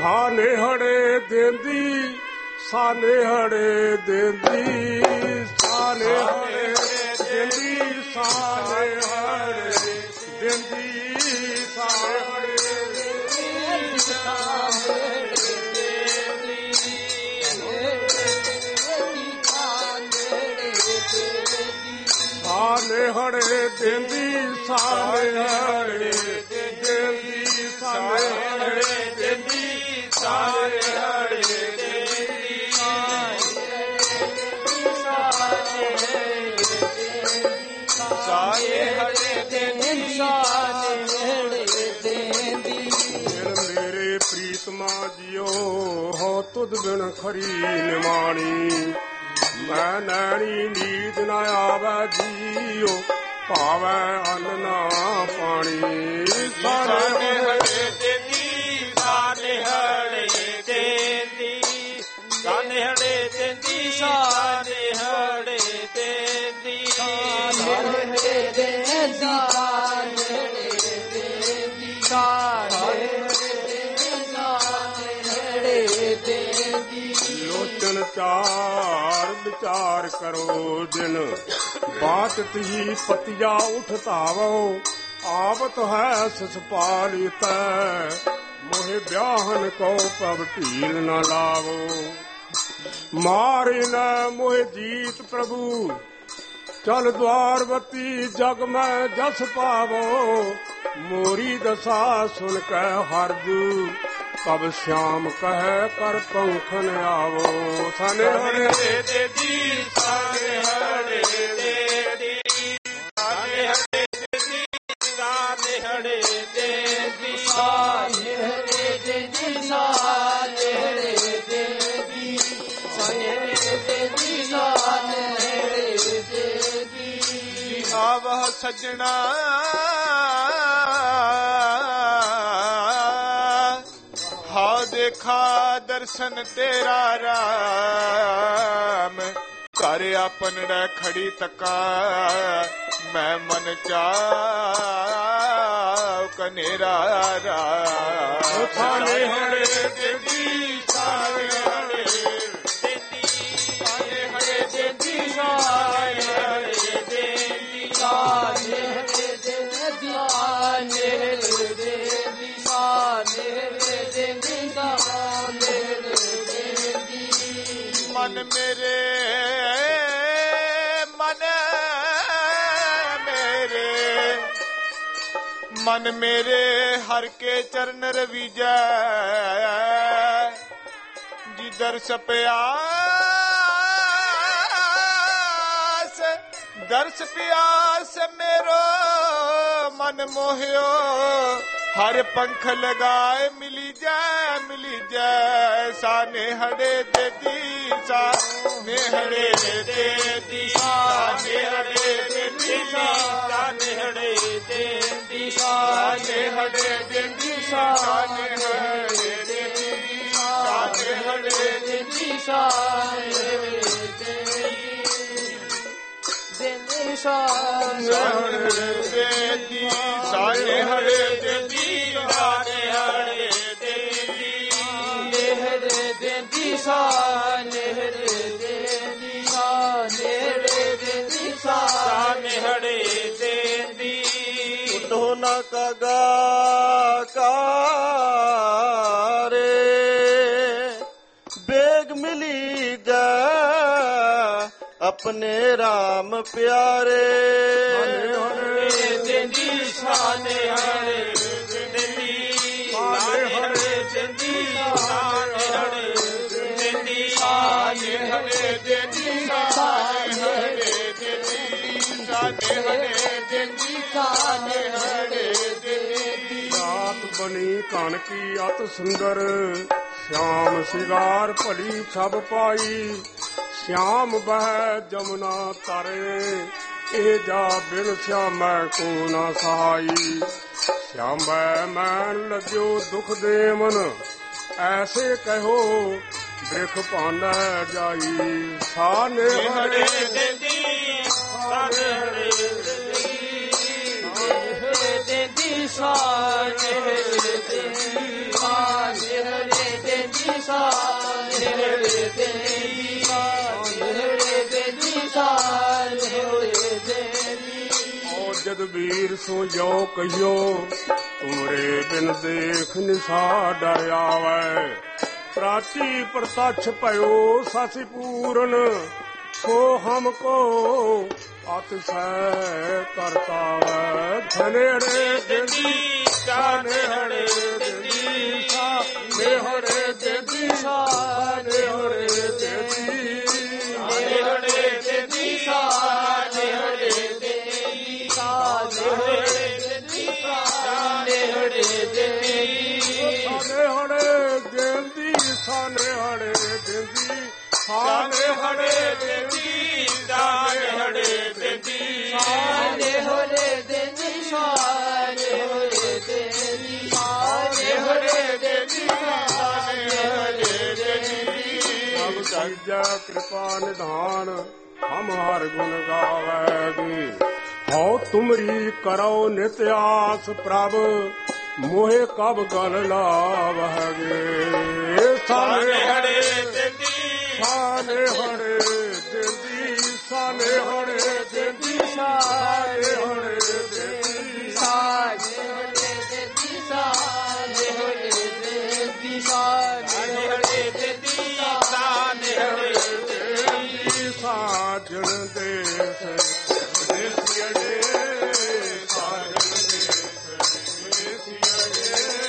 ਸਾਨੇ ਹੜੇ ਦੇਂਦੀ, ਸਾਨੇ ਹੜੇ ਦੇਂਦੀ, ਸਾਨੇ ਹੜੇ ਦੇਂਦੀ, ਸਾਨੇ ਹੜੇ ਦੇਂਦੀ, ਸਾਨੇ ਹੜੇ ਦੇਂਦੀ, ਸਾਨੇ ਹੜੇ ਦੇਂਦੀ, ਸਾਨੇ ਹੜੇ ਦੇਂਦੀ, ਸਾਨੇ ਹੜੇ ਦੇਂਦੀ, ਸਾਨੇ ਹੜੇ ਦੇਂਦੀ, ਸਾਨੇ ਹੜੇ ਦੇਂਦੀ, ਸਾਨੇ ਦੇਂਦੀ। ਮੇਰੇ ਪ੍ਰੀਤਮਾ ਜਿਓ ਹੋ ਤੁਧ ਬਿਨ ਖਰੀ ਨਿਮਾਣੀ, ਮੈਂ ਨੈਣੀ ਨੀਂਦ ਨਾ ਆਵੈ ਜੀਓ, ਭਾਵੈ ਅੰਨ ਨਾ ਪਾਣੀ। ਸਾਨੇ ਹੜੇ ਦੇਂਦੀ, ਸਾਨੇ ਹੜੇ ਦੇਂਦੀ, ਸਾਨੇ ਹੜੇ ਦੇਂਦੀ, ਸਾਨੇ ਹੜੇ ਦੇਂਦੀ, ਸਾਨੇ ਹੜੇ ਦੇਂਦੀ, ਸਾਨੇ ਹੜੇ ਦੇਂਦੀ, ਸਾਨੇ ਹੜੇ ਦੇਂਦੀ। ਲੋਚਨ ਚਾਰ ਵਿਚਾਰ ਕਰੋ ਦਿਨ, ਬਾਤ ਤੀ ਪਤਿਆ ਉਠ ਧਾਵੋ, ਆਵਤ ਹੈ ਸਸ ਪਾਲੀਤੈ, ਮੋਹਿ ਵਿਆਹਨ ਕੋ ਪਵ ਢੀਲ ਨ ਲਾਵੋ। ਮਾਰਿ ਨ ਮੋਹਿ ਜੀਤ ਪ੍ਰਭੂ, ਚਲ ਦਵਾਰਵਤੀ ਜਗ ਮੈਂ ਜਸ ਪਾਵੋ, ਮੋਰੀ ਦਸਾ ਸੁਨ ਕੈ ਹਰਜੂ, ਕਬ ਸ਼ਾਮ ਕਹਿ ਕਰ ਪੰਖਨ ਆਵੋ। ਸਾਨੇ ਹੜੇ ਦੇਂਦੀ, ਸਾਨੇ ਹੜੇ ਦੇਂਦੀ, ਸਾਨੇ ਹੜੇ ਦੇਂਦੀ, ਸਾਨੇ ਹੜੇ ਦੇਂਦੀ, ਸਾਨੇ ਹੜੇ ਦੇਂਦੀ, ਸਾਨੇ ਹੜੇ ਦੇਂਦੀ, ਸਾਨੇ ਹੜੇ ਦੇਂਦੀ, ਸਾਨੇ ਹੜੇ ਦੇਂਦੀ। ਆਵਹ ਸੱਜਣਾ ਦੇਖਾ ਦਰਸ਼ਨ ਤੇਰਾ ਰਾਮ, ਘਰ ਆਪਨ ਰਹਿ ਖੜੀ ਤਕਾ, ਮੈਂ ਮਨ ਚਾਉ ਕਨੇਰਾ ਰਾਮ। ਸਾਨੇ ਹੜੇ ਦੇਂਦੀ, ਸਾਨੇ ਹੜੇ ਦੇਂਦੀ, ਸਾਨੇ ਹੜੇ ਦੇਂਦੀ, ਸਾਨੇ ਹੜੇ ਦੇਂਦੀ, ਸਾਨੇ ਹੜੇ ਦੇਂਦੀ, ਸਾਨੇ ਹੜੇ ਦੇਂਦੀ, ਸਾਨੇ ਹੜੇ ਦੇਂਦੀ। ਮਨ ਮੇਰੇ, ਮਨ ਮੇਰੇ, ਮਨ ਮੇਰੇ ਹਰ ਕੇ ਚਰਨ ਰਵੀਜੈ, ਜੀ ਦਰਸ ਪਿਆਸ, ਦਰਸ ਪਿਆਸ ਮੇਰੋ ਮਨ ਮੋਹਿਓ, ਹਰ ਪੰਖ ਲਗਾਏ ਮਿਲੀ ਜੈ, ਮਿਲੀ ਜੈ। ਸਾਨੇ ਹੜੇ ਦੇਂਦੀ, ਸਾਨੇ ਹੜੇ ਦੇਂਦੀ, ਸਾਨੇ ਹੜੇ ਦੇਂਦੀ, ਸਾਨੇ ਹੜੇ ਦੇਂਦੀ, ਸਾਨੇ ਹੜੇ ਦੇਂਦੀ, ਸਾਨੇ ਹੜੇ ਦੇਂਦੀ, ਸਾਨੇ ਹੜੇ ਦੇਂਦੀ, ਸਾਨੇ ਹੜੇ ਦੇਂਦੀ, ਸਾਨੇ ਹੜੇ ਦੇਂਦੀ, ਸਾਨੇ ਹੜੇ ਦੇਂਦੀ, ਸਾਨੇ ਹੜੇ ਦੇਂਦੀ, ਹੜੇ ਦੇਂਦੀ, ਸਾਨੇ ਹੜੇ ਦੇਂਦੀ, ਸਾਨੇ ਹੜੇ ਦੇਂਦੀ, ਸਾਨੇ ਹੜੇ ਦੇਂਦੀ। ਉਠੋ ਨਾ ਕਗਾ ਕਾਰੇ, ਬੇਗ ਮਿਲੀ ਜਾ अपने राम प्यारे। हरे हरे देंदी साने हरे देंदी साने हरे देंदी साने हरे देंदी साने हरे देंदी साने हरे देंदी साने हरे देंदी साने हरे देंदी। रात बनी कान की अत सुंदर श्याम सिगार भली छब पाई। श्याम बह जमुना तारे ए जा बिन श्याम को न सहाई। श्याम मैन लग्यो दुख दे मन ऐसे कहो वृख पान जाई। साने हरे देंदी साने हरे देंदी साने हरे देंदी साने हरे ਜਦ ਵੀਰ ਸੋ ਜੋ ਕਹੀਓ ਤੁਮਰੇ ਬਿਨ ਦੇਖ ਨਿਸਾ ਡਰ ਆਵੈ ਪ੍ਰਾਚੀ ਪ੍ਰਤੱਛ ਭਇਓ ਸਾਸੀ ਪੂਰਨ ਸੋ ਹਮਕੋ ਅਤਿਸੈ ਕਰਤਾਵੈ ਧਨੇੜੇ ਦੇਦੀ ਕਾਨੇੜੇ ਦੇਦੀ ਸਾ ਨੇਹੜੇ ਦੇਦੀ ਸਾ ਨੇਹੜੇ ਦੇਦੀ ਨੇਹੜੇ ਦੇਦੀ ਸਾ ਨੇਹੜੇ ਦੇਦੀ ਸਾ ਨੇਹੜੇ ਦੇਦੀ ਸਾ ਨੇਹੜੇ ਦੇਦੀ ਨੇਹੜੇ ਦੇਦੀ ਸਾ ਨੇਹੜੇ ਦੇਦੀ ਸਾਨੇ ਹੜੇ ਦੇਦੀ ਸਾਨੇ ਹੜੇ ਦੇਦੀ ਸਾਨੇ ਹੜੇ ਦੇਦੀ ਸਾਨੇ ਹੜੇ ਦੇਦੀ ਸਾਨੇ ਹੜੇ ਦੇਦੀ ਸਾਨੇ ਹੜੇ ਦੇਦੀ ਸਭ ਸਜਾ ਕਿਰਪਾ ਨਿਧਾਨ ਹਮ ਹਰ ਗੁਣ ਗਾਵੈਗੀ ਹਉ ਤੁਮਰੀ ਕਰੋ ਨਿਤ ਆਸ ਪ੍ਰਭ ਮੋਹਿ ਕਬ ਗਲ ਲਾਵਹਿਗੇ ਸਾਨੇ ਹੜੇ ਦੇਦੀ ਸਾਨੇ ਹੜੇ ਦੇਦੀ ਸਾਨੇ ਹੜੇ ਦੇਦੀ ਸਾਨੇ ਹੜੇ ਦੇਦੀ ਸਾਨੇ ਹੜੇ ਦੇਦੀ ਸਾਨੇ ਹੜੇ ਦੇਦੀ ਸਾਨੇ ਹੜੇ ਦੇਦੀ ਸਾਨੇ ਹੜੇ ਦੇਦੀ ਸਾਜਣ ਦੇਸ ਦੇਸਿਆੜੇ ਸਾਜਣ ਦੇਸ ਦੇਸਿਆੜੇ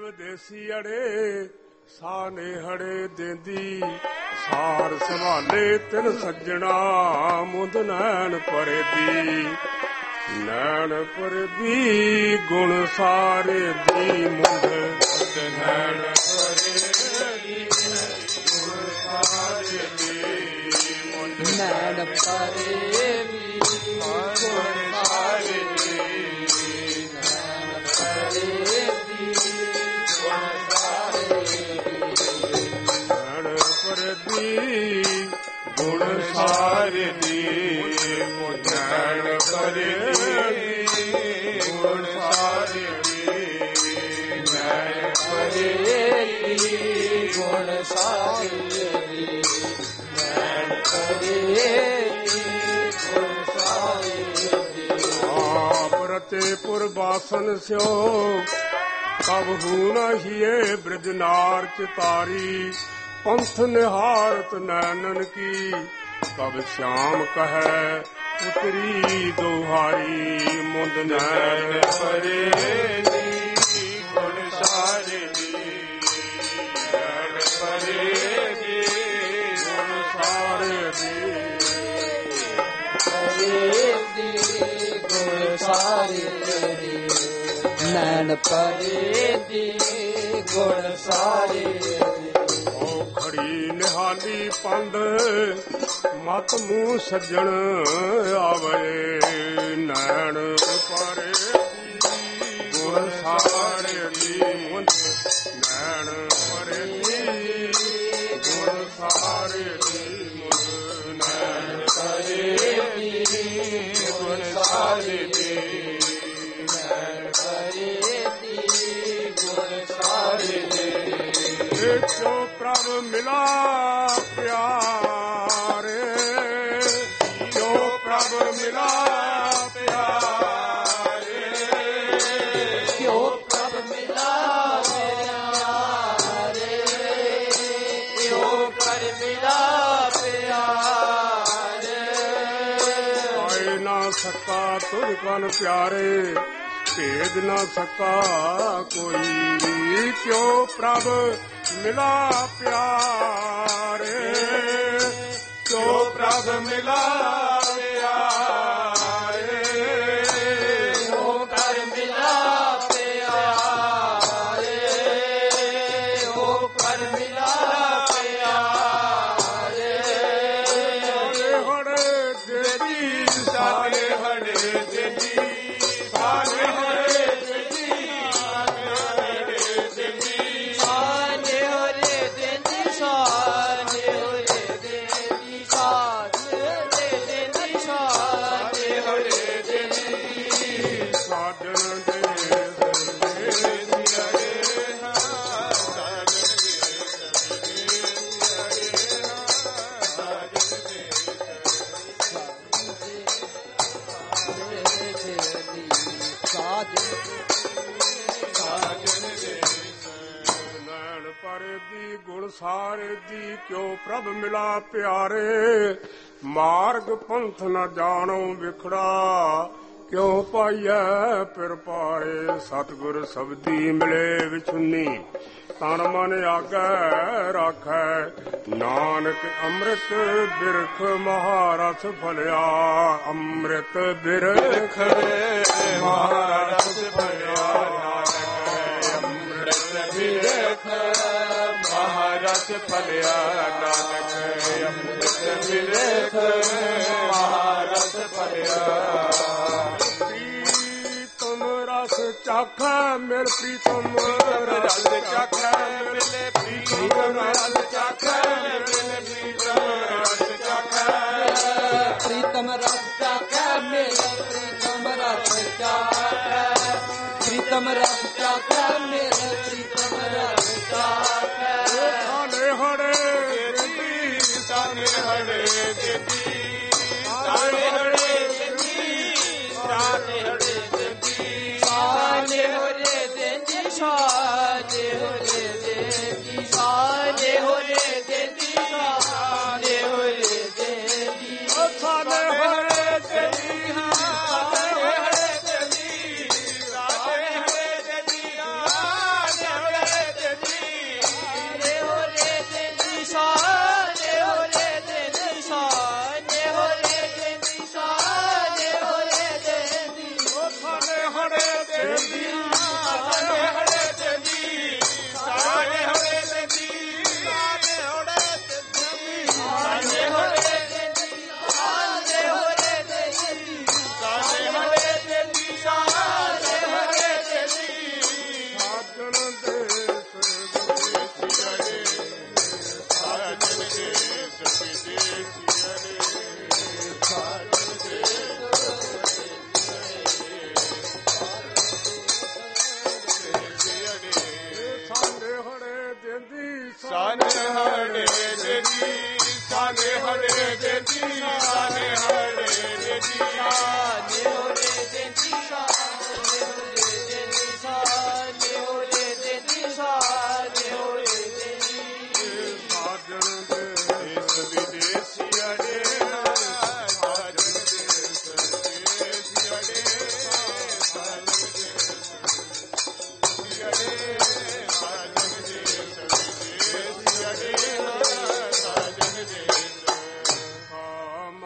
ਵਿਦੇਸੀ ਅੜੇ ਸਾਨੇ ਹੜੇ ਦੇਂਦੀ ਸਾਰ ਸੰਭਾਲੇ ਤਿਨ ਸੱਜਣਾ ਮੁੰਦ ਨੈਣ ਪਰਦੀ ਨੈਣ ਪਰਦੀ ਗੁਣ ਸਾਰੇ ਦੀ ਮੁੰਦ ਨੈਣ ਪਰਦੀ ਗੁਣ ਸਾਰੇ ਦੀ ਮੁੰਦ ਨੈਣ ਪਰਦੀ ਗੁਣ ਸਾਰੇ ਦੀ ਨੈਣ ਪਰਦੀ ਗੁਣ ਸਾਰੇ ਦੀ ਨੈਣ ਪਰਦੀ ਗੁਣ ਸਾਰੇ ਦੀ ਨੈਣ ਪਰਦੀ ਗੁਣ ਸਾਰੇ ਦੀ ਨੈਣ ਪਰਦੀ ਗੁਣ ਸਾਰੇ ਦੀ ਆਪ ਰਤੇ ਪੁਰਬਾਸਨ ਸਿਓ ਕਬਹੂ ਨ ਹੀਏ ਬ੍ਰਿਜਨਾਰ ਚਿਤਾਰੀ ਪੰਥ ਨਿਹਾਰਤ ਨੈਣਨ ਕੀ ਕਬ ਸ਼ਾਮ ਕਹੈ ਉਤਰੀ ਦੁਹਾਰੀ ਮੁੰਦ ਨੈਣ ਪਰਦੀ ਗੁਣ ਸਾਰੇ ਦੀ ਨੈਣ ਪਰਦੀ ਗੁਣ ਸਾਰੇ ਦੀ ਗੁਣ ਸਾਰੇ ਦੀ ਨੈਣ ਪਰਦੀ ਗੁਣ ਸਾਰੇ ਦੀ ਖੜੀ ਨਿਹਾਲੀ ਪੰਧ ਮਤ ਮੂੰਹ ਸੱਜਣ ਆਵੇ ਨੈਣ ਪਰਦੀ ਗੁਣ ਸਾਰੇ ਦੀ ਮੁੰਦ ਨੈਣ ਪਰਦੀ ਗੁਣ ਸਾਰੇ ਦੀ ਮੁੰਦ ਨੈਣ ਪਰਦੀ ਗੁਣ ਸਾਰੇ ਦੀ ਨੈਣ ਪਰਦੀ ਗੁਣ ਸਾਰੇ ਦੀ ਜੋ ਪ੍ਰਭ ਮਿਲਾ ਪਿਆਰੇ ਜੋ ਪ੍ਰਭ ਮਿਲਾ ਪਿਆਰੇ ਕਿਉ ਪ੍ਰਭ ਮਿਲਾ ਪਿਆਰੇ ਕਿਉ ਪ੍ਰਭ ਮਿਲਾ ਪਿਆਰੇ ਆਏ ਨਾ ਸਕਾ ਤੁਝ ਕਨ ਪਿਆਰੇ ਭੇਜ ਨਾ ਸਕਾ ਕੋਈ ਕਿਉ ਪ੍ਰਭ ਮਿਲਾ ਪਿਆਰੇ ਕਿਉ ਪ੍ਰਭ ਮਿਲਾ ਪਿਆਰੇ ਕਿਉ ਕਰ ਮਿਲਾ ਪਿਆਰੇ ਕਿਉ ਕਰ ਮਿਲਾ ਪਿਆਰੇ ਹੜੇ ਦੇਦੀ ਸਾਰੇ ਹੜੇ ਦੇਦੀ ਸਾਰੇ ਹੜੇ ਦੇਦੀ ਸਾਨੇ ਹਰੇ ਦੇਦੀ ਸਾਨੇ ਹਰੇ ਦੇਦੀ ਸਾਨੇ ਦੇਦੀ ਸਾਨੇ ਹਰੇ ਦੇਦੀ ਸਾਜਨ ਦੇ ਨੈਣ ਪਰਦੀ ਗੁਣ ਸਾਰੇ ਦੀ ਕਿਉ ਪ੍ਰਭ ਮਿਲਾ ਪਿਆਰੇ ਮਾਰਗ ਪੰਥ ਨ ਜਾਣੋ ਵਿਖੜਾ ਕਿਉ ਪਾਈਐ ਪਿਰ ਪਾਏ ਸਤਿਗੁਰ ਸਬਦੀ ਮਿਲੇ ਵਿਛੁੰਨੀ ਤਨ ਮਨ ਆਗੈ ਰਾਖੈ ਨਾਨਕ ਅੰਮ੍ਰਿਤ ਬਿਰਖ ਮਹਾਰਥ ਫਲਿਆ ਅੰਮ੍ਰਿਤ ਬਿਰਖ ਮਹਾਰਥ ਫਲਿਆ ਨਾਨਕ ਅੰਮ੍ਰਿਤ ਬਿਰਖ ਮਹਾਰਥ ਫਲਿਆ ਨਾਨਕ ਅੰਮ੍ਰਿਤ ਬਿਰਖ ਮਹਾਰਥ ਫਲਿਆ ਪ੍ਰੀਤਮ ਰਸ ਚਾਖੈ ਮਿਲ ਪ੍ਰੀਤਮ ਰਸ ਚਾਖੈ ਮਿਲੇ ਪ੍ਰੀਤਮ ਰਸ ਚਾਖੈ ਮਿਲੇ